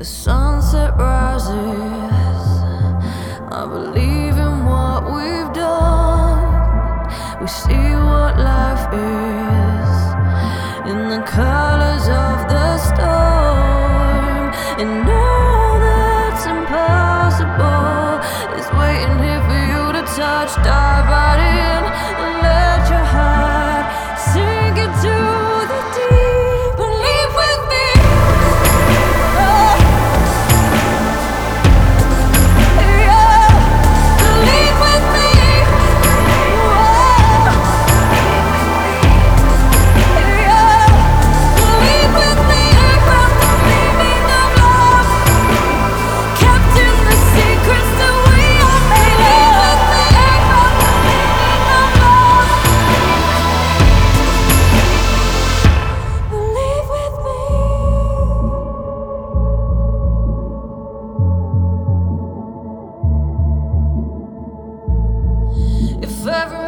sunset rises, I believe in what we've done. We see what life is in the colors of the storm, and all that's impossible is waiting here for you to touch. Dive right in and let your heart sink into the deep. Believe with me. If ever